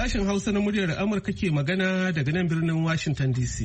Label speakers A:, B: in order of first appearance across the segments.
A: Sashen Hausa na muryar Amurka ke magana daga nan birnin Washington DC.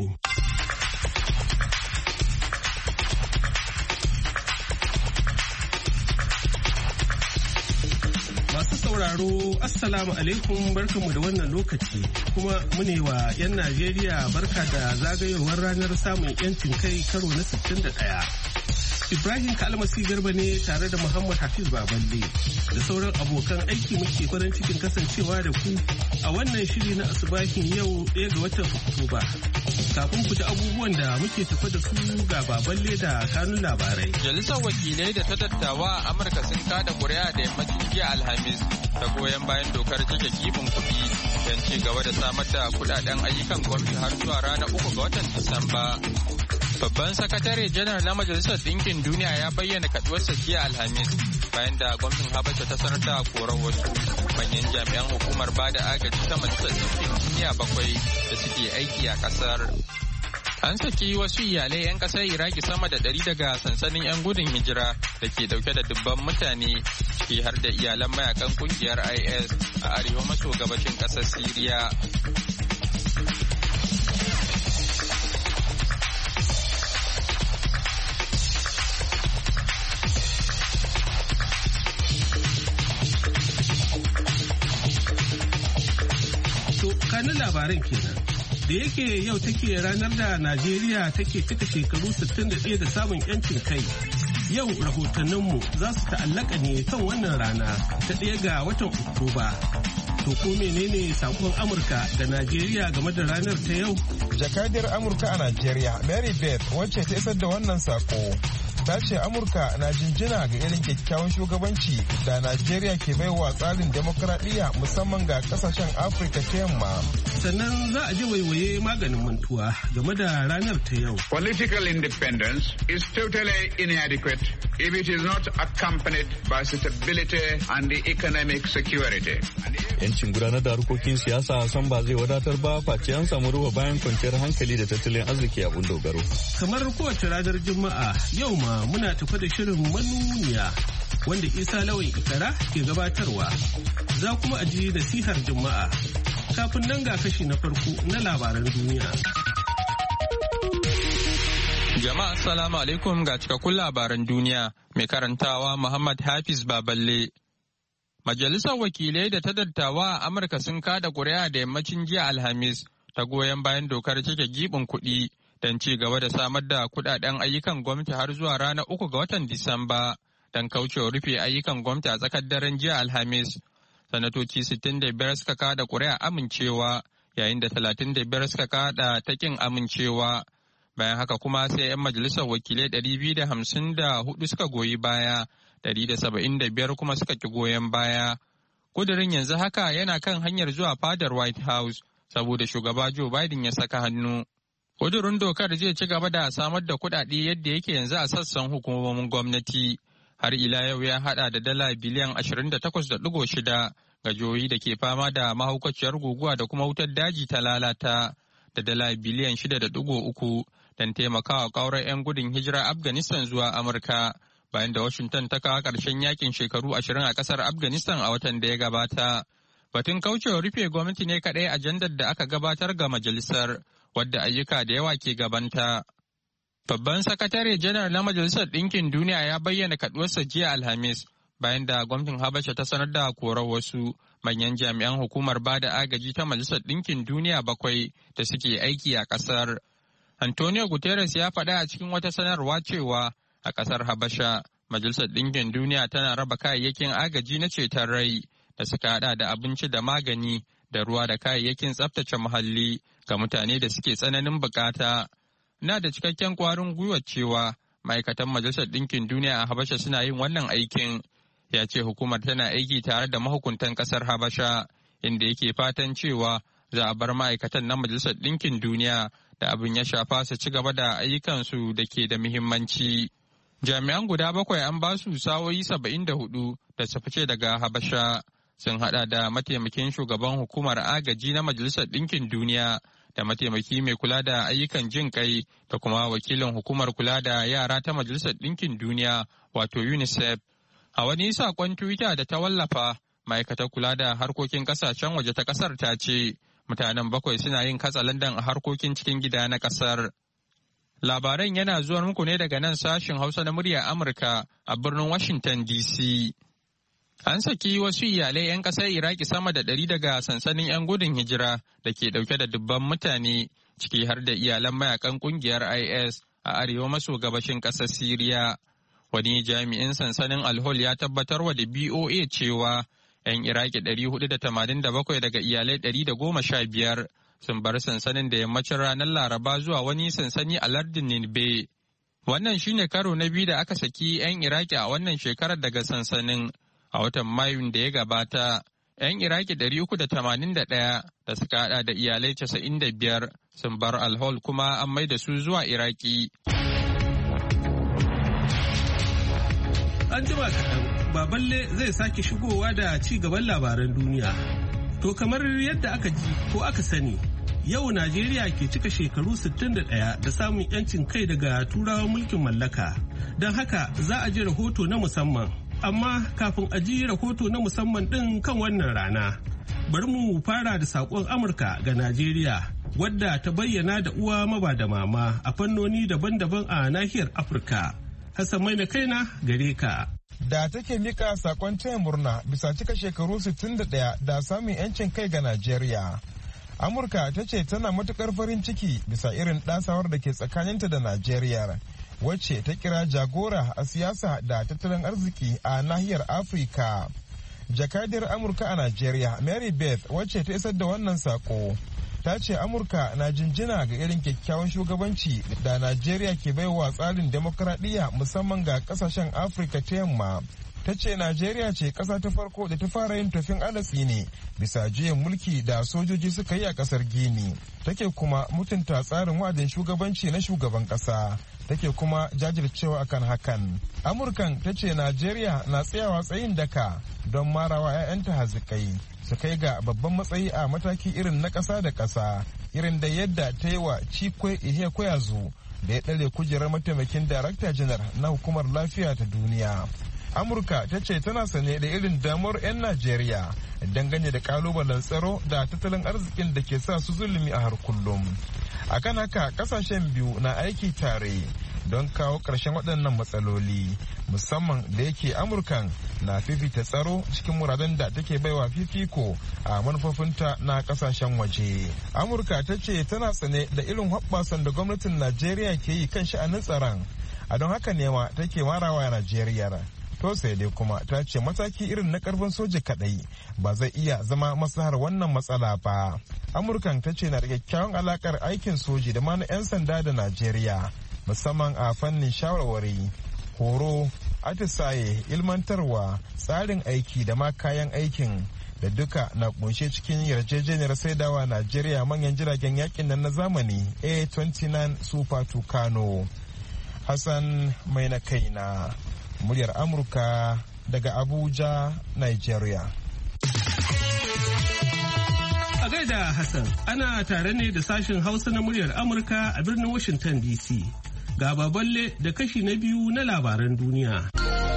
A: Masu sauraro, Assalamu alaikum, barkanmu da wannan lokaci, kuma mune wa 'yan Najeriya barka da zagayowar ranar samun 'yancin kai karo na 61. Ibrahim Kalmasi Garba ne tare da Muhammad Hafiz Baballe da sauran abokan aiki muke farin cikin kasancewa da ku a wannan shiri na asubahin yau 1 ga watan Oktoba. Kafin ku ji abubuwan da muke tafa da su ga Baballe da kanun labarai.
B: Majalisar wakilai da ta dattawa a Amurka sun kada kuri'a da yammacin jiya Alhamis ta goyon bayan dokar cike kifin kuɗi don ci gaba da samar da kuɗaɗen ayyukan gwamnati har zuwa ranar 3 ga watan Disamba. Babban sakatare janar na Majalisar Ɗinkin Duniya ya bayyana kaduwarsa jiya Alhamis bayan da gwamnatin Habasha ta sanar da korar wasu manyan jami'an hukumar bada agaji ta Majalisar Ɗinkin Duniya 7 da suke aiki a ƙasar. An saki wasu iyalai 'yan ƙasar Iraki sama da 100 daga sansanin 'yan gudun hijira da ke dauke da dubban mutane ciki har da iyalan mayakan kungiyar IS a arewa maso gabashin ƙasar Siriya.
A: Kanin labaran kenan da yake yau take ranar da Najeriya take cika shekaru 61 da samun 'yancin kai. Yau rahotanninmu za su ta'allaka ne kan wannan rana ta 1 ga watan Oktoba. To ko menene sakon Amurka da Najeriya game da ranar ta yau?
C: Jakadiyar Amurka a Najeriya, Mary Beth, wacce ta isar da wannan sako, ta ce Amurka na jinjina ga irin kyakkyawan shugabanci da Najeriya ke baiwa tsarin demokradiyya musamman ga kasashen Afirka ta yamma.
A: Sannan za a ji waiwaye maganin mantuwa game da ranar ta yau.
D: Political independence is totally inadequate if it is not accompanied by stability and economic security.
E: Yancin gudanar da harkokin siyasa san ba zai wadatar ba face an samu ruwa bayan kwanciyar hankali da tattalin arziki abun dogaro.
A: Kamar kowace ranar Juma'a yau ma muna tafa da shirin manuniya wanda Isa Lawan Ikara ke gabatarwa. Za kuma a ji nasihar Juma'a. Kafin nan ga kashi na farko na labaran duniya.
B: Jama'a assalamu alaikum ga cikakkun labaran duniya mai karantawa Muhammad Hafiz Baballe. Majalisar wakilai da ta dattawa a Amurka sun kada kuri'a da yammacin jiya Alhamis ta goyon bayan dokar cike gibin kuɗi don ci gaba da samar da kuɗaɗen ayyukan gwamnati har zuwa ranar 3 ga watan Disamba don kaucewa rufe ayyukan gwamnati a tsakar daren jiya Alhamis. Sanatoci 65 suka kada kuri'a amincewa yayin da 35 suka kada ta kin amincewa. Bayan haka kuma sai 'yan majalisar wakilai 254 suka goyi baya, 175 kuma suka ki goyon baya. Kudirin yanzu haka yana kan hanyar zuwa fadar White House saboda shugaba Joe Biden ya saka hannu. Kudirin dokar zai ci gaba da samar da kuɗaɗe yadda yake yanzu a sassan hukumomin gwamnati. Har ila yau ya hada da dala biliyan 28.6 ga jihohi da ke fama da mahaukaciyar guguwa da kuma wutar daji ta lalata, da dala biliyan 6.3 don taimakawa kaurar 'yan gudun hijira Afghanistan zuwa Amurka, bayan da Washington ta kawo ƙarshen yakin shekaru 20 a ƙasar Afghanistan a watan da ya gabata. Batun kaucewa rufe gwamnati ne kaɗai ajandar da aka gabatar ga majalisar, wadda ayyuka da yawa ke gabanta. Babban sakatare janar na Majalisar Ɗinkin Duniya ya bayyana kaduwarsa jiya Alhamis bayan da gwamnatin Habasha ta sanar da korar wasu manyan jami'an hukumar bada agaji ta Majalisar Ɗinkin Duniya 7 da suke aiki a ƙasar. Antonio Guterres ya faɗa a cikin wata sanarwa cewa a ƙasar Habasha, Majalisar Ɗinkin Duniya tana raba kayayyakin agaji na ceton rai da suka haɗa da abinci da magani da ruwa da kayayyakin tsaftace muhalli ga mutane da suke tsananin bukata. Na da cikakken kwarin gwiwa cewa ma'aikatan Majalisar Ɗinkin Duniya a Habasha suna yin wannan aikin. Ya ce hukumar tana aiki tare da mahukuntan ƙasar Habasha, inda yake fatan cewa za a bar ma'aikatan na Majalisar Ɗinkin Duniya da abin ya shafa su ci gaba da ayyukansu da ke da muhimmanci. Jami'an guda 7 an ba su sa'o'i 74 da su fice daga Habasha. Sun hada da mataimakin shugaban hukumar agaji na Majalisar Ɗinkin Duniya da mataimaki mai kula da ayyukan jin kai da kuma wakilin hukumar kula da yara ta Majalisar Ɗinkin Duniya wato UNICEF. A wani saƙon Twitter da ta wallafa, ma'aikatar kula da harkokin kasashen waje ta kasar ta ce mutanen 7 suna yin katsalandan a harkokin cikin gida na kasar. Labaran yana zuwa muku ne daga nan sashin Hausa na murya Amurka a birnin Washington DC. An saki wasu iyalai 'yan ƙasar Iraki sama da 100 daga sansanin 'yan gudun hijira da ke ɗauke da dubban mutane, ciki har da iyalan mayakan ƙungiyar IS a arewa maso gabashin ƙasar Siriya. Wani jami'in sansanin Al-Hol ya tabbatarwa da BOA cewa 'yan Iraki 487 daga iyalai 115 sun bar sansanin da yammacin ranar Laraba zuwa wani sansani a lardin Ninbe. Wannan shine karo na biyu da aka saki 'yan Iraki a wannan shekarar daga sansanin. A watan Mayun da ya gabata, 'yan Iraki 381 da suka hada da iyalai 95 sun bar Al-Hol kuma an mai da su zuwa Iraki.
A: An jima kaɗan, Baballe zai sake shigowa da ci gaban labaran duniya. To kamar yadda aka ji ko aka sani, yau Najeriya ke cika shekaru 61 da samun 'yancin kai daga turawan mulkin mallaka. Don haka za a ji rahoto na musamman. Amma kafin a ji rahoto na musamman ɗin kan wannan rana, bari mu fara da saƙon Amurka ga Najeriya, wadda ta bayyana da uwa maba da mama a fannoni daban-daban a nahiyar Afirka. Hassan Maina kaina gare ka.
C: Da take mika sakon taya murna bisa cika shekaru 61 da samun 'yancin kai ga Najeriya. Amurka ta ce tana matukar farin ciki bisa irin ɗasawar da ke tsakaninta da Najeriya, wacce ta kira jagora a siyasa da tattalin arziki a nahiyar Afirka. Jakadiyar Amurka a Najeriya, Mary Beth, wacce ta isar da wannan sako, ta ce Amurka na jinjina ga irin kyakkyawan shugabanci da Najeriya ke baiwa tsarin demokradiyya musamman ga kasashen Afirka ta yamma. Ta ce Najeriya ce kasa ta farko da ta fara yin tofin alatsi ne bisa juyin mulki da sojoji suka yi a kasar Gini. Take kuma mutunta tsarin wa'adin shugabanci na shugaban kasa. Take kuma jajircewa akan hakan. Amurkan ta ce Najeriya na tsayawa tsayin daka don marawa 'ya'yanta hazikai su kai ga babban matsayi a mataki irin na ƙasa da ƙasa, irin da yadda ta yi wa Chikwe Ihekweazu da ya ɗare kujerar mataimakin darakta janar na hukumar lafiya ta duniya. Amurka ta ce tana sane da irin damuwar 'yan Najeriya dangane da kalubalen tsaro da tattalin arzikin da ke sa su zulumi a har kullum. Akan haka kasashen biyu na aiki tare don kawo ƙarshen waɗannan matsaloli, musamman da yake Amurkan na fifita tsaro cikin muradan da take baiwa fifiko a manufofinta na ƙasashen waje. Amurka ta ce tana sane da irin hoɓɓasan da gwamnatin Najeriya ke yi kan sha'anin tsaron, a don haka ne ma take marawa Najeriya. To sai dai kuma ta ce mataki irin na karfin soja kadai ba zai iya zama maslahar wannan matsala ba. Amurkan ta ce na da kyakkyawan alakar aikin soji da ma na 'yan sanda da Najeriya, musamman a fannin shawarwari, horo, atisaye, ilmantarwa, tsarin aiki da ma kayan aikin, da duka na kunshe cikin yarjejeniyar saidawa Najeriya manyan jiragen yakin nan na zamani A29 Super Tucano. Hassan mai na kaina, muryar Amurka daga Abuja, Nigeria.
A: A gaida Hassan, ana tare ne da sashen Hausa na muryar Amurka a birnin Washington DC. Ga Baballe da kashi na biyu na labaran duniya.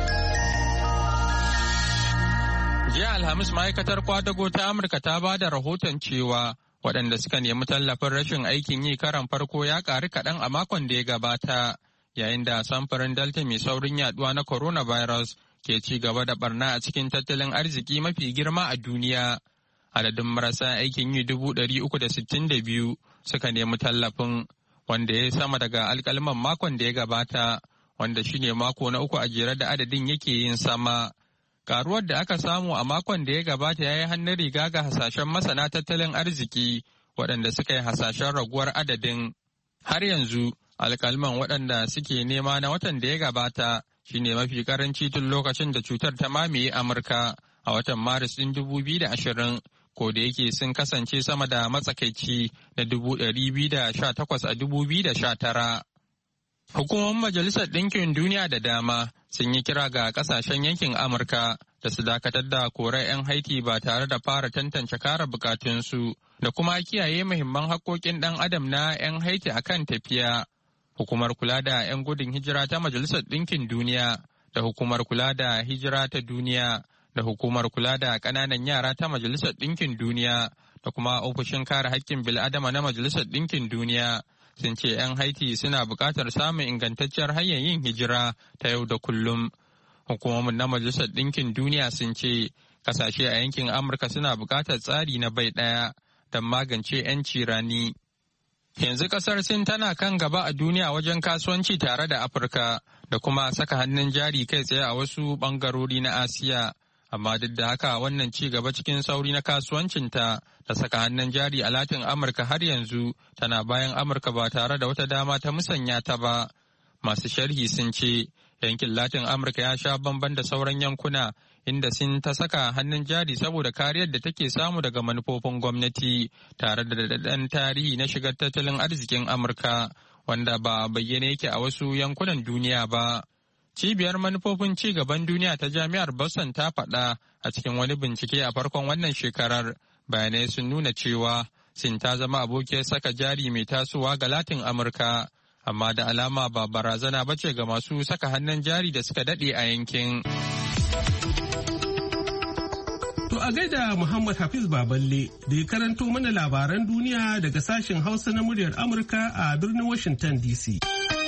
B: Jiya Alhamis, ma'aikatar kwadago ta Amurka ta ba da rahoton cewa waɗanda suka nemi tallafin rashin aikin yi karan farko ya ƙaru kaɗan a makon da ya gabata, yayin da samfurin Delta mai saurin yaduwa na coronavirus ke ci gaba da barna a cikin tattalin arziki mafi girma a duniya. Adadin marasa aikin yi 362 suka nemi tallafin, wanda ya sama daga alkalman makon da ya gabata, wanda shine mako na uku a jere da adadin yake yin sama. Karuwar da aka samu a makon da ya gabata ya yi hannun riga ga hasashen masana tattalin arziki waɗanda suka yi hasashen raguwar adadin. Har yanzu, alkalman waɗanda suke nema na watan da ya gabata shine mafi karanci tun lokacin da cutar ta mamaye Amurka a watan Maris ɗin 2020, ko da yake sun kasance sama da matsakaici na 218 a 2019. Hukumomin Majalisar Ɗinkin Duniya da dama sun yi kira ga ƙasashen yankin Amurka da su dakatar da korar 'yan Haiti ba tare da fara tantance kare bukatunsu da kuma kiyaye muhimman haƙƙoƙin ɗan adam na 'yan Haiti a kan tafiya. Hukumar kula da 'yan gudun hijira ta Majalisar Ɗinkin Duniya da Hukumar kula da hijira ta duniya da hukumar kula da ƙananan yara ta Majalisar Ɗinkin Duniya da kuma ofishin kare haƙƙin bil'adama na Majalisar Ɗinkin Duniya sun ce 'yan Haiti suna buƙatar samun ingantacciyar hanyar yin hijira ta yau da kullum. Hukumomin na Majalisar Ɗinkin Duniya sun ce kasashe a yankin Amurka suna buƙatar tsari na bai ɗaya don magance 'yanci rani. Yanzu kasar Sin tana kan gaba a duniya wajen kasuwanci tare da Afirka da kuma saka hannun jari kai tsaye a wasu bangarori na Asiya. Amma duk da haka wannan ci gaba cikin sauri na kasuwancinta da saka hannun jari a Latin Amurka har yanzu tana bayan Amurka ba tare da wata dama ta musanya ta ba. Masu sharhi sun ce yankin Latin Amurka ya sha bamban da sauran yankuna inda Sin ta saka hannun jari saboda kariyar da take samu daga manufofin gwamnati tare da daɗaɗɗen tarihi na shigar tattalin arzikin Amurka wanda ba bayyane yake a wasu yankunan duniya ba. Cibiyar manufofin ci gaban duniya ta Jami'ar Boston ta faɗa a cikin wani bincike a farkon wannan shekarar bayanai sun nuna cewa Sin ta zama abokiyar saka jari mai tasowa ga Latin Amurka. Amma da alama ba barazana ba ce ga masu saka hannun jari da suka daɗe a yankin.
A: To a gaida Muhammad Hafiz Baballe da ya karanto mana labaran duniya daga sashen Hausa na muryar Amurka a birnin Washington DC.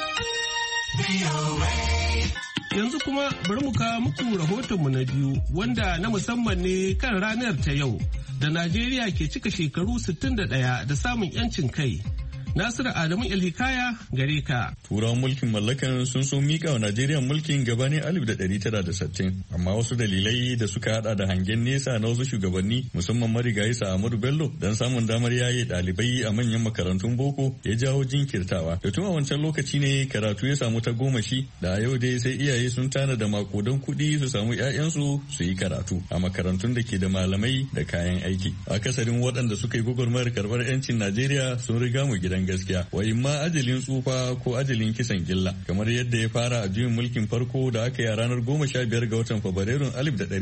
A: Yanzu kuma bari mu kawo muku rahotonmu na biyu wanda na musamman ne kan ranar ta yau da Najeriya ke cika shekaru 61 da samun 'yancin kai. Nasiru Adamu Ilhikaya gare ka.
E: Turawan mulkin mallakan sun so mika wa Najeriya mulkin gabanin 1960 amma wasu dalilai da suka hada da hangen nesa na wasu shugabanni musamman marigayi Ahmadu Bello don samun damar yaye dalibai a manyan makarantun boko ya jawo jinkirtawa. Da tun a wancan lokaci ne karatu ya samu ta gomashi da a yau dai sai iyaye sun tana da makudan kuɗi su samu 'ya'yansu su yi karatu a makarantun da ke da malamai da kayan aiki. Akasarin waɗanda suka yi gwagwarmayar karɓar 'yancin Najeriya sun riga mu gidan gaskiya wa imma ajalin tsufa ko ajalin kisan gilla kamar yadda ya fara a juyin mulkin farko da aka yi a ranar 15 ga watan Fabrairun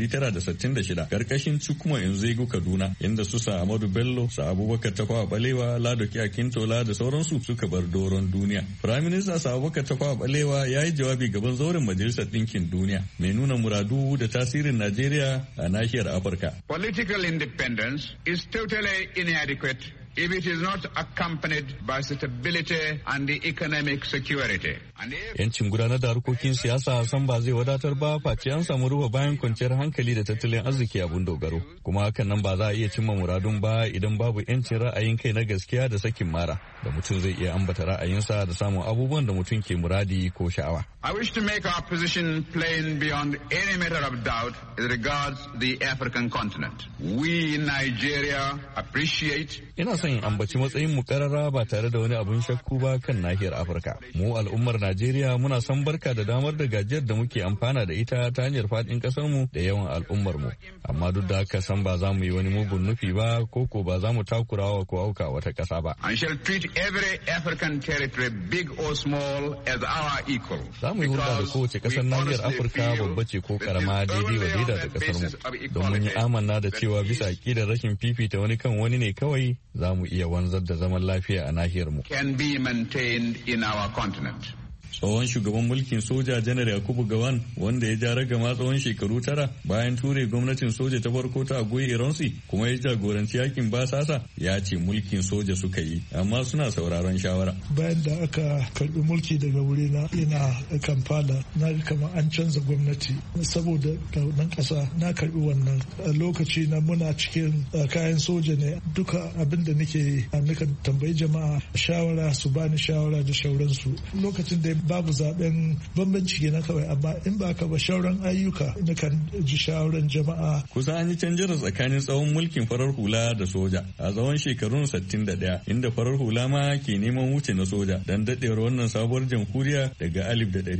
E: 1966 karkashin Chukwuma Nzegu Kaduna inda su Ahmadu Bello, Abubakar Tafawa Balewa, Ladoke Akintola da sauransu suka bar doron duniya. Prime Minister Abubakar Tafawa Balewa ya yi jawabi gaban zauren Majalisar Ɗinkin Duniya mai nuna muradu da tasirin Najeriya a nahiyar Afirka.
D: Political independence is totally inadequate if it is not accompanied by stability and the economic security.
E: Yancin gudanar da harkokin siyasa san ba zai wadatar ba face an samu ruwa bayan kwanciyar hankali da tattalin arziki abun dogaro. Kuma hakan nan ba za a iya cimma muradun ba idan babu yancin ra'ayin kai na gaskiya da sakin mara da mutum zai iya ambata ra'ayinsa da samun abubuwan da mutum ke muradi ko sha'awa.
D: I wish to make our position plain beyond any matter of doubt as regards the African continent. We in Nigeria appreciate.
E: Ina son in ambaci matsayin mu karara ba tare da wani abun shakku ba kan nahiyar Afirka. Mu al'ummar Najeriya muna son barka da damar da gajiyar da muke amfana da ita ta hanyar faɗin ƙasar mu da yawan al'ummar mu. Amma duk da haka san ba za mu yi wani mugun nufi ba ko ba za mu takurawa ko auka wata ƙasa ba.
D: I shall treat every African territory big or small as our equal.
E: Za mu yi hulɗa da kowace ƙasar nahiyar Afirka babba ce ko karama daidai wa daida da ƙasar mu. Don mun yi amanna da cewa bisa aƙidar rashin fifita wani kan wani ne kawai za mu iya wanzar da zaman lafiya a nahiyar mu.
D: Can be maintained in our continent.
E: Tsohon shugaban mulkin soja janar Yakubu Gawan wanda ya ja ragama tsawon shekaru 9 bayan ture gwamnatin soja ta farko ta Agoy Ironsi kuma ya jagoranci yakin basasa ya ce mulkin soja suka yi amma suna sauraron shawara.
F: Bayan da aka karbi mulki daga wurina ina Kampala na kama an canza gwamnati saboda nan kasa na karbi wannan lokaci na muna cikin kayan soja ne duka abin da nake nakan tambayi jama'a shawara su bani shawara da shauransu lokacin da babu zaben bambanci kenan kawai amma in ba ka ba shauran ayyuka na kan ji shawaran jama'a.
E: Kusan an yi canjira tsakanin tsawon mulkin farar hula da soja a tsawon shekarun 61 inda farar hula ma ke neman wuce na soja dan dadewar wannan sabuwar jamhuriya daga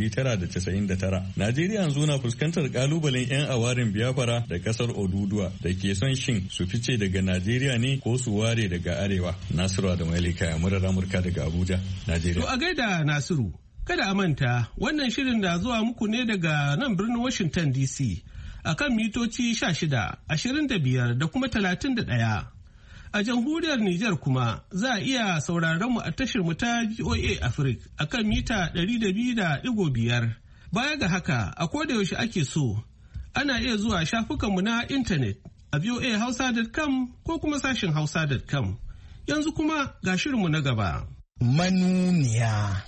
E: 1999. Najeriya yanzu na fuskantar kalubalen 'yan awarin Biafra da kasar Oduduwa da ke son shin su fice daga Najeriya ne ko su ware daga arewa. Nasiru Adamu Alika murar Amurka daga Abuja, Najeriya.
A: To a gaida Nasiru. Kada a manta, wannan shirin da zuwa muku ne daga nan birnin Washington DC a kan mitoci 16, 25 da kuma 31. A jamhuriyar Nijar kuma za a iya sauraron mu a tashar mu ta VOA Africa a kan mita 200.5. Baya ga haka, a koda yaushe ake so, ana iya zuwa shafukanmu na intanet a voahausa.com ko kuma sashin hausa.com. Yanzu kuma ga shirinmu na gaba.
G: Manuniya.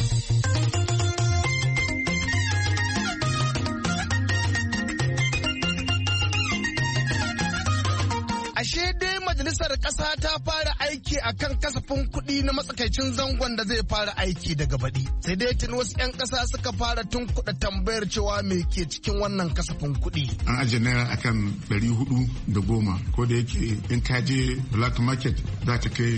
G: Ashe dai majalisar ƙasa ta fara aiki akan kasafin kuɗi na matsakaicin zangon da zai fara aiki daga baɗi. Sai dai tuni wasu 'yan ƙasa suka fara tunkuɗa tambayar cewa me ke cikin wannan kasafin kuɗi.
H: An ajiye naira akan 410 ko da yake in ka je black market za ta kai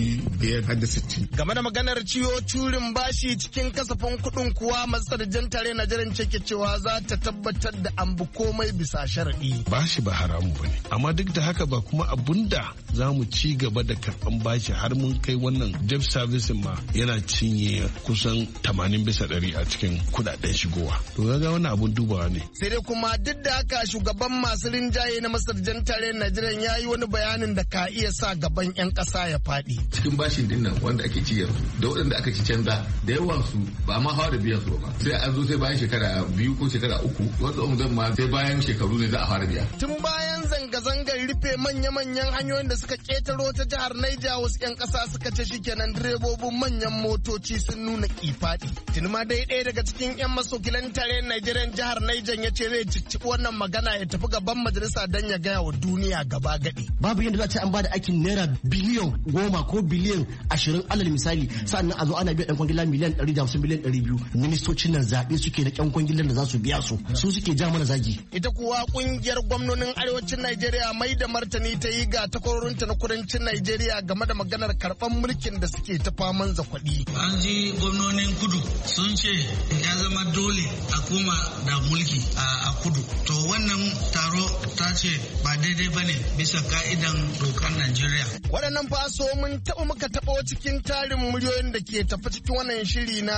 H: 560.
G: Game da maganar ciwo curin bashi cikin kasafin kuɗin kuwa majalisar tare Najeriya ce ke cewa za ta tabbatar da an bi komai bisa sharaɗi.
I: Bashi ba haramu bane, amma duk da haka ba kuma abunda za mu ci gaba da karɓan bashi har mun kai wannan debt servicing ma yana cinye kusan 80% a cikin kudaden shigowa. To ga wannan abun dubawa ne.
G: Sai dai kuma duk da haka shugaban masu rinjaye na masarjan tare Najeriya ya yi wani bayanin da ka iya sa gaban 'yan ƙasa ya faɗi.
J: Cikin bashin din nan wanda ake ci yanzu da waɗanda aka ci canza da yawan su ba ma hawa da biyan su ba. Sai an zo sai bayan shekara 2 ko shekara 3 wanda umuzan ma sai bayan shekaru ne za a fara biya.
G: Tun bayan zanga-zangar rufe manya-manyan hanyoyin da suka ketaro ta jihar Naija wasu 'yan ƙasa suka ce shikenan direbobin manyan motoci sun nuna kifaɗi. Tuni ma dai ɗaya daga cikin 'yan masokilan tare Najeriya jihar Naija ya ce zai cicciɓi wannan magana ya tafi gaban majalisa don ya gaya wa duniya gaba gadi.
K: Babu yadda za a ce an bada aikin naira biliyan 10 ko biliyan 20 alal misali sannan a zo ana biya ɗan kwangila miliyan 150 miliyan 200 ministocin nan zaɓe suke da ƴan kwangilan da za su biya su suke ja mana zagi.
G: Ita kuwa ƙungiyar gwamnonin arewacin Najeriya mai da martani ta yi ga takwarorinta na kudancin Najeriya game da maganar karɓar mulkin da suke ta faman zakwaɗi.
L: An ji gwamnonin kudu sun ce ya zama dole a koma da mulki a kudu. To wannan taro ta ce ba daidai ba ne bisa ka'idan dokar Najeriya.
G: Waɗannan faso mun taɓa muka taɓo cikin tarin muryoyin da ke tafi cikin wannan shiri na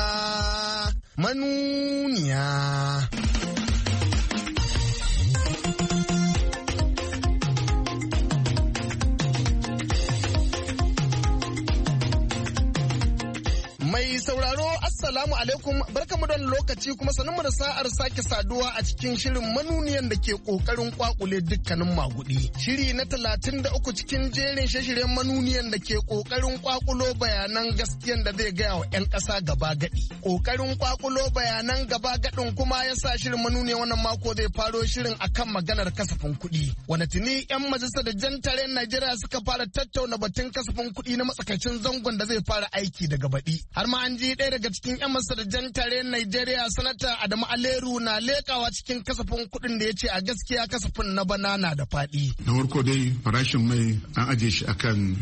G: manuniya. Mai sauraro Assalamu alaikum barkamu da lokaci kuma sanin da sa'ar sake saduwa a cikin shirin manuniyan da ke kokarin kwakule dukkanin magudi. Shiri na 33 cikin jerin shirye-shiryen manuniyan da ke kokarin kwakulo bayanan gaskiyan da zai gaya wa 'yan ƙasa gaba gadi. Kokarin kwakulo bayanan gaba gadin kuma ya sa shirin manuniyan wannan mako zai faro shirin akan maganar kasafin kuɗi. Wanda tuni 'yan majalisar da jan tarayyar Najeriya suka fara tattauna batun kasafin kuɗi na matsakaicin zangon da zai fara aiki daga baɗi. Har ma an ji ɗaya daga cikin 'yan masarjan tarayyar Najeriya sanata Adamu Aleru na lekawa cikin kasafin kuɗin da ya ce a gaskiya kasafin na bana na da faɗi.
H: Da farko dai farashin mai an ajiye shi akan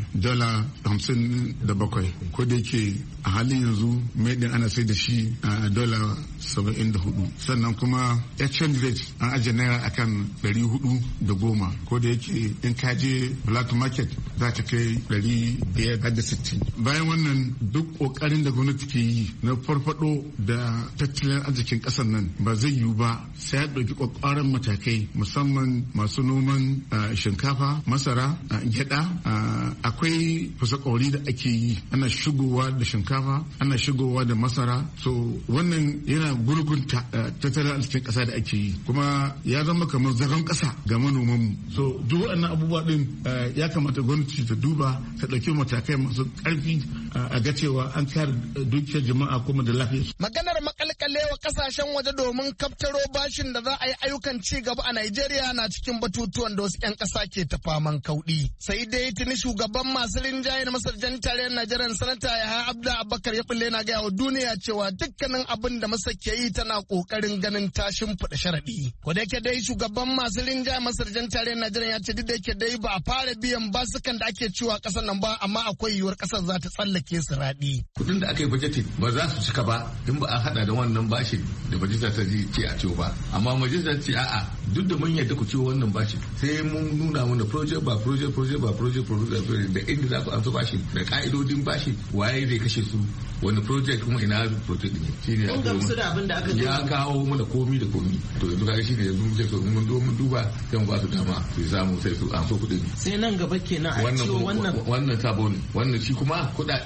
H: $57 ko da yake a halin yanzu mai din ana sai da shi a $74 sannan kuma exchange rate an ajiye naira akan 410 ko da yake in ka je black market za ta kai 560. Bayan wannan duk kokarin da gwamnati ke yi na farfado da tattalin arzikin kasar nan ba zai yiwu ba sai ya ɗauki kwakwaran matakai musamman masu noman shinkafa, masara, gyada. Akwai fasakori da ake yi ana shigowa da shinkafa ana shigowa da masara, so wannan yana gurgunta tattalin arzikin kasa da ake yi kuma ya zama kamar zagon kasa ga manomanmu. So duk waɗannan abubuwa din ya kamata gwamnati ta duba ta ɗauki matakai masu ƙarfi a ga cewa an kare dukiyar jama'a kuma da lafiya.
G: Maganar makalkalewa kasashen waje domin kaftaro bashin da za a yi ayyukan ci gaba a Najeriya na cikin batutuwan da wasu 'yan ƙasa ke ta faman kauɗi. Sai dai tuni shugaban masu rinjaye na masarjan tarayyar Najeriya sanata Yahaya Abda Abubakar ya bulle na gaya wa duniya cewa dukkanin abin da masa ke yi tana ƙoƙarin ganin tashin fuɗa sharaɗi. Ko da yake dai shugaban masu rinjaye masarjan tarayyar Najeriya ya ce duk da yake dai ba a fara biyan basukan da ake ciwa ƙasar nan ba amma akwai yiwuwar ƙasar za ta tsallake su raɗi.
J: Kuɗin da aka yi budgeting ba za su cika ba in ba a hada da wannan bashin da majalisa ta ce a ciwo ba, amma majalisa ce a'a duk da mun yadda ku ciwo wannan bashin sai mun nuna mana project ba project da inda za ku amsa bashin da ka'idodin bashin waye zai kashe su wani project kuma ina project ne shine ya kawo mana komi da komi. To yanzu kaga shine yanzu muke so mun duba sai mu ba su dama su samu sai su amsa kuɗin.
M: Sai nan gaba kenan a ciwo
J: wannan sabo ne, wannan shi kuma kuɗaɗen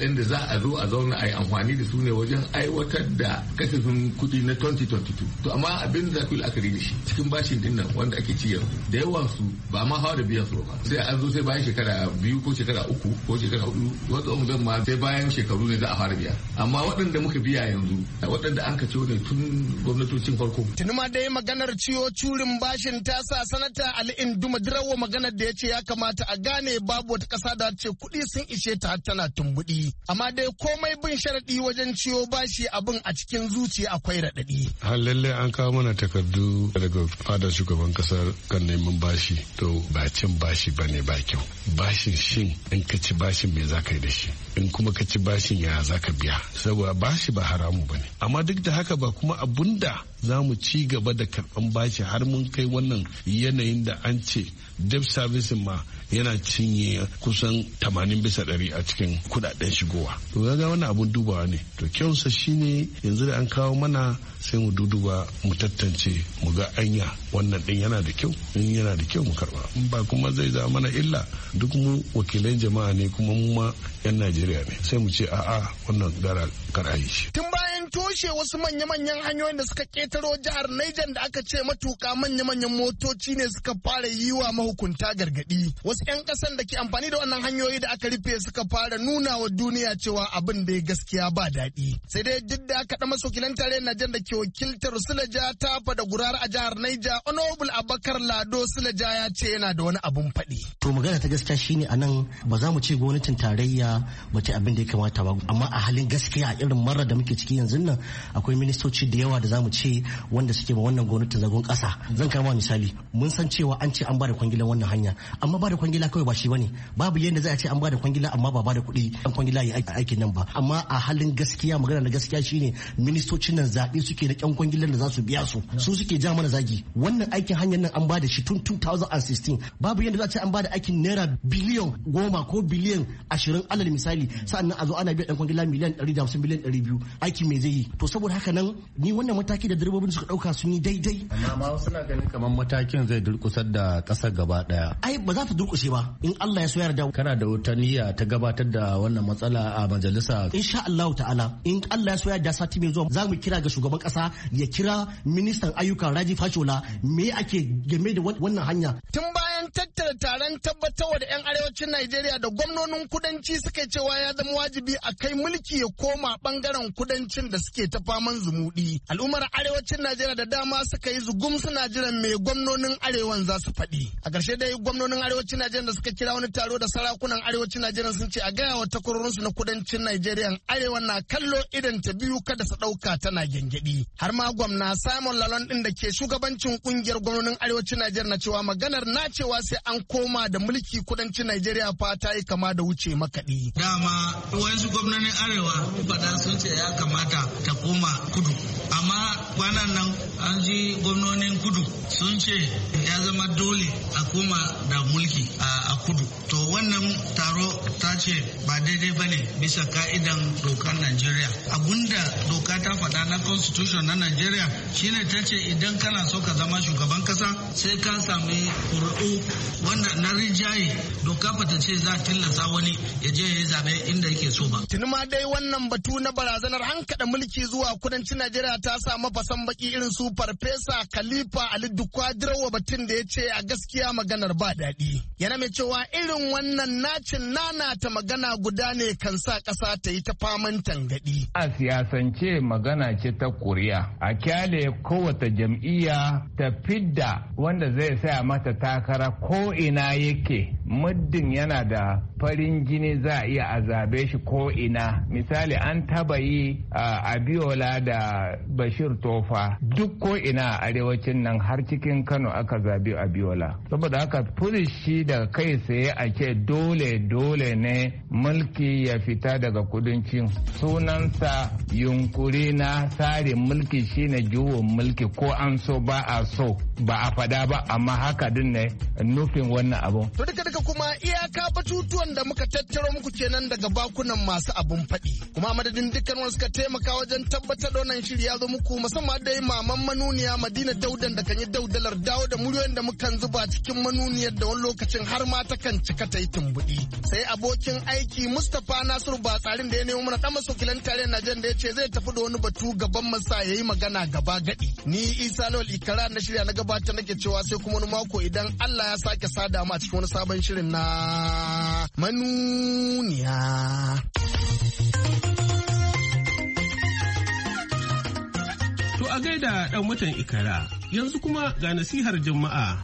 J: waɗanda za a zo a zauna a yi amfani da su ne wajen aiwatar da kasafin kuɗi na 2022. To amma abin da ku yi la'akari da shi cikin bashin din nan wanda ake ci yanzu da yawan su ba ma hawa da biyan su ba. Sai an zo sai bayan shekara 2 ko shekara 3 ko shekara 4 wata ungan ma sai bayan shekaru ne za a fara biya. Amma waɗanda muka biya yanzu waɗanda an ka ciwo ne tun gwamnatocin farko.
G: Tuni ma dai maganar ciwo curin bashin ta sa sanata Ali Induma Dirawa maganar da ya ce ya kamata a gane babu wata ƙasa da ce kuɗi sun ishe ta har tana tumbuɗi. Amma dai komai bin sharaɗi wajen ciwo bashi abin a cikin zuciya akwai raɗaɗi.
I: Har lallai an kawo mana takardu daga fadar shugaban kasar kan neman bashi, to ba cin bashi ba ne ba kyau. Bashin shin in ka ci bashin me za ka yi da shi, in kuma ka ci bashin ya za ka biya, saboda bashi ba haramu ba ne. Amma duk da haka ba kuma abunda za mu ci gaba da karɓan bashi har mun kai wannan yanayin da an ce debt servicing ma yana cinye kusan 80% a cikin kudaden shigowa. To ga wannan abun dubawa ne. To kyausa shine yanzu da an kawo mana sai mu duduba mu tantance mu ga anya wannan din yana da kyau, in yana da kyau mu karba, in ba kuma zai zama mana illa. Duk mu wakilan jama'a ne kuma mu ma yan Najeriya ne, sai mu ce a'a wannan gara karayi shi.
G: Tun bayan toshe wasu manya-manyan hanyoyin da suka ketaro jihar Niger da aka ce matuka manya-manyan motoci ne suka fara yi wa mahukunta gargadi. Wasu 'yan kasan da ke amfani da wannan hanyoyi da aka rufe suka fara nuna wa duniya cewa abin da ya gaskiya ba daɗi. Sai dai duk da aka ɗan masokilan tarayyar Niger da ke wakiltar Sulaja ta fada gurar a jihar Niger, Honorable Abakar Lado Sulaja ya ce yana da wani abun faɗi.
K: To magana ta gaskiya shine a nan ba za mu ce gwamnatin tarayya ba ta abin da ya kamata ba, amma a halin gaskiya irin marar da muke ciki yanzu nan akwai ministoci da yawa da za mu ce wanda suke ba wannan gwamnatin zagon ƙasa. Zan kama misali, mun san cewa an ce an ba da kwangilan wannan hanya, amma ba da kwangila kawai ba shi bane. Babu yadda za a ce an ba da kwangila amma ba da kuɗi an kwangila ya aikin nan ba. Amma a halin gaskiya magana da gaskiya shine ministocin nan zaɓe suke da ƙyan kwangilan da za su biya su suke ja mana zagi. Wannan aikin hanyar nan an ba da shi tun 2016. Babu yadda za a ce an ba da aikin naira biliyan 10 ko biliyan 20 alal misali, sa'annan a zo ana biya ɗan kwangila miliyan 150 miliyan 200. Aiki me zai yi? To saboda haka nan ni wannan mataki da direbobin suka ɗauka sun yi daidai.
M: Amma wasu na ganin kamar matakin zai durkusar da ƙasar gaba ɗaya.
K: Ai ba za ta durkushe ba in Allah ya so yarda.
M: Kana da wata niyya ta gabatar da wannan matsala a majalisa?
K: Insha Allah ta'ala in Allah ya so yarda sati mai zuwa za mu kira ga shugaban ƙasa ya kira ministan ayyuka Raji Fashola me ake game da wannan hanya.
G: Tun bayan tattara taron tabbatarwa da 'yan arewacin Najeriya da gwamnonin kudanci suka cewa ya zama wajibi a kai mulki ya koma bangaren kudancin da suke ta faman zumuɗi. Al'ummar arewacin Najeriya da dama suka yi zugum suna jiran me gwamnonin arewan za su faɗi. A ƙarshe dai gwamnonin arewacin Najeriya da suka kira wani taro da sarakunan arewacin Najeriya sun ce a gaya wa takwarorinsu na kudancin Najeriya arewa na kallo idan ta biyu kada su ɗauka tana gyangyaɗi. Har ma gwamna Simon Lalon ɗin da ke shugabancin ƙungiyar gwamnonin arewacin Najeriya na cewa maganar na cewa sai an koma da mulki kudancin Najeriya fa ta yi kama da wuce makaɗi.
L: Dama wasu gwamnonin arewa faɗa sun ce ya kamata ta koma kudu. Amma kwanan nan an ji gwamnonin kudu sun ce ya zama dole a koma da mulki a kudu. To wannan taro ta ce ba daidai ba ne bisa ka'idan dokar Najeriya. Abunda doka ta faɗa na constitution na Najeriya shine ta ce idan kana so ka zama shugaban kasa sai ka sami ƙuri'u wanda na rinjaye. Doka ba ta ce za a tilasta wani ya je ya yi zaɓe inda yake so ba.
G: Tuni ma dai wannan batu na barazanar hankaɗa mulki zuwa kudancin Najeriya ta sa mafasan baki irin su Farfesa Khalifa Ali Dukwa Dirawa batun da ya ce a gaskiya maganar ba daɗi. Yana mai cewa irin wannan nacin ta magana guda ne kan sa ƙasa ta yi ta faman tangaɗi.
N: A siyasance magana ce ta kuriya. A kyale kowace jam'iyya ta fidda wanda zai saya mata takara ko ina yake. Muddin yana da farin jini za a iya a zabe shi ko ina. Misali an taba yi a Abiola da Bashir Tofa duk ko ina a arewacin nan har cikin Kano aka zabi Abiola. Saboda haka shi da kai tsaye a ce dole ne mulki ya fita daga kudancin. Sunansa yunkuri na tsarin mulki shine juwon mulki ko an so ba a so ba a fada ba amma haka din ne nufin wannan abu.
G: To duka kuma iyaka batutuwan da muka tattaro muku kenan daga bakunan masu abun faɗi. Kuma madadin dukkan wasu suka taimaka taimaka wajen tabbatar da wannan shiri ya zo muku musamman da maman manuniya Madina Daudan da kan yi daudalar dawo da muryoyin da mukan zuba cikin manuniyar da wani lokacin har ma ta kan cika ta yi tumbuɗi. Sai abokin aiki Mustapha Nasiru Batsarin da ya nemo mana dan masokilan tarayyar Najeriya da ya ce zai tafi da wani batu gaban masa yayi magana gaba gadi. Ni Isa Lawal Ikara na shirya na gabatar nake cewa sai kuma wani mako idan Allah ya sake sada mu a cikin wani sabon shirin na manuniya.
A: To a gaida ɗan watan Ikara, yanzu kuma ga nasihar Juma'a.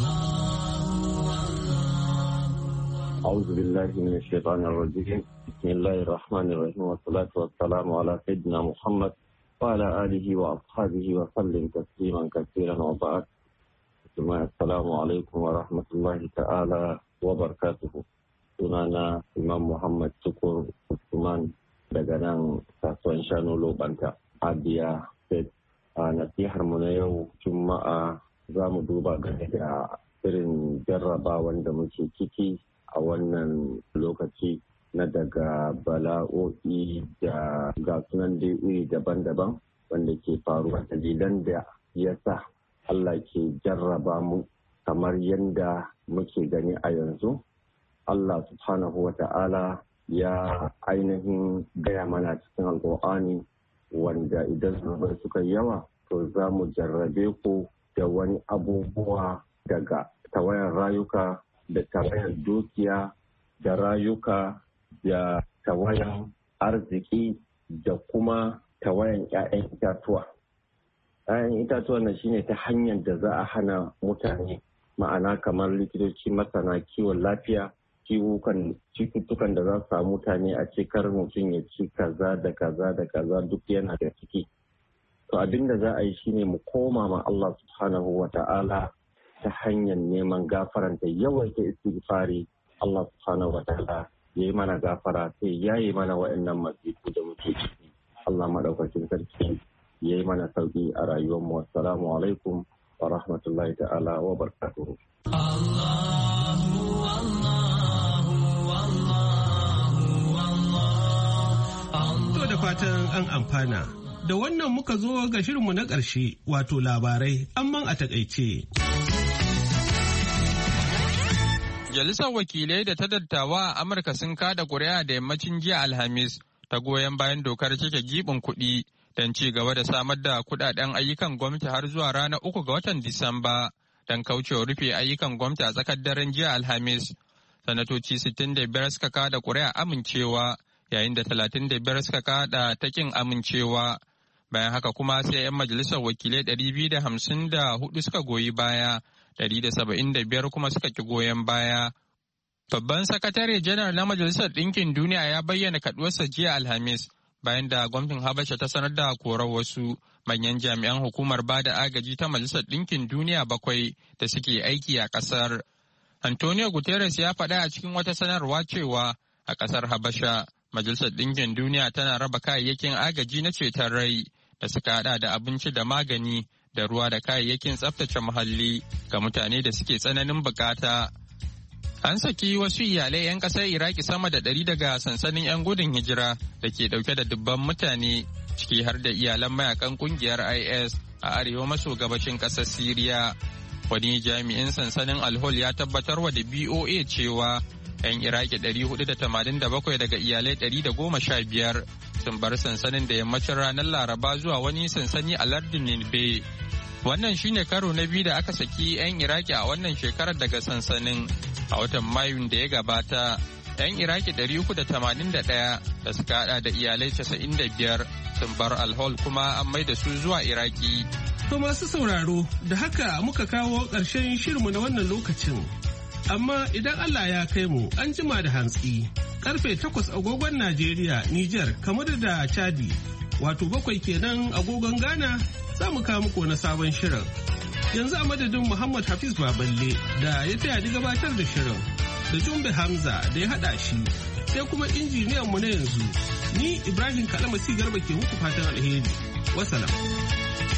O: أعوذ بالله من الشيطان الرجيم بسم الله الرحمن الرحيم والصلاة والسلام على سيدنا محمد وعلى آله وأصحابه وسلم تسليما كثيرا وبعد السلام عليكم ورحمة الله تعالى وبركاته. Sunana Imam Muhammad Tukur Usman daga nan kasuwan Shanu Lobanta, Abia State. A nasihar mu na yau Juma'a za mu duba game da irin jarrabawan da muke ciki a wannan lokaci na daga bala'o'i da gasunan iri daban-daban wanda ke faruwa dalilan da ya sa Allah ke jarraba mu kamar yadda muke gani a yanzu. Allah subhanahu wa ta'ala ya ainihin gaya mana cikin alƙur'ani wanda idan zunubai suka yawa to za mu jarrabe ku da wani abubuwa daga tawayan rayuka da tawayan dukiya da rayuka da tawayan arziki da kuma tawayan 'ya'yan itatuwa. 'Ya'yan itatuwa na shine ta hanyar da za a hana mutane, ma'ana kamar likitoci masana kiwon lafiya, cututtukan da za su samu mutane a cikar mutum ya ci kaza da kaza da kaza duk yana da ciki. To abin da za a yi shine mu koma ma Allah subhanahu wa ta'ala ta hanyar neman gafaranta, yawaita istighfari. Allah subhanahu wa ta'ala ya yi mana gafara sai ya yi mana wa'annan masifu da muke ciki. Allah madaukakin sarki ya yi mana sauki a rayuwarmu. Assalamu alaikum wa rahmatullahi ta'ala wa barakatuhu.
A: To da fatan an amfana. Da wannan muka zo ga shirinmu na ƙarshe wato labarai amman a takaice.
B: Majalisar wakilai da ta dattawa a Amurka sun kada ƙuri'a da yammacin jiya Alhamis ta goyon bayan dokar cike gibin kuɗi don ci gaba da samar da kuɗaɗen ayyukan gwamnati har zuwa ranar 3 ga watan Disamba don kaucewa rufe ayyukan gwamnati a tsakar daren jiya Alhamis. Sanatoci 65 suka kada ƙuri'a amincewa yayin da 35 suka kada ta ƙin amincewa. Bayan haka kuma sai 'yan majalisar wakilai 254 suka goyi baya, 175 kuma suka ki goyon baya. Babban sakatare janar na Majalisar Ɗinkin Duniya ya bayyana kaduwarsa jiya Alhamis bayan da gwamnatin Habasha ta sanar da korar wasu manyan jami'an hukumar bada agaji ta Majalisar Ɗinkin Duniya 7 da suke aiki a ƙasar. Antonio Guterres ya faɗa a cikin wata sanarwa cewa a ƙasar Habasha, Majalisar Ɗinkin Duniya tana raba kayayyakin agaji na ceton rai da suka hada da abinci da magani da ruwa da kayayyakin tsaftace muhalli ga mutane da suke tsananin bukata. An saki wasu iyalai 'yan ƙasar Iraki sama da 100 daga sansanin 'yan gudun hijira da ke ɗauke da dubban mutane, ciki har da iyalan mayakan ƙungiyar IS a arewa maso gabashin ƙasar Siriya. Wani jami'in sansanin Al-Hol ya tabbatarwa da BOA cewa 'yan Iraki 487 daga iyalai 115 sun bar sansanin da yammacin ranar Laraba zuwa wani sansani a lardin Ninbe. Wannan shine karo na biyu da aka saki 'yan Iraki a wannan shekarar daga sansanin. A watan Mayun da ya gabata, 'yan Iraki 381 da suka hada da iyalai 95 sun bar Al-Hol kuma an maida su zuwa Iraki.
A: To masu sauraro, da haka muka kawo ƙarshen shirinmu na wannan lokacin. Amma idan Allah ya kai mu an jima da hantsi, karfe 8 agogon Najeriya, Nijar, kamar da Chadi, wato 7 kenan agogon Ghana, za mu kawo muku na sabon shirin. Yanzu a madadin Muhammad Hafiz Baballe da ya taya ni gabatar da shirin, da Jumbe Hamza da ya haɗa shi, sai kuma injiniyan mu na yanzu, ni Ibrahim Kalamasi Garba ke muku fatan alheri. Wasalam.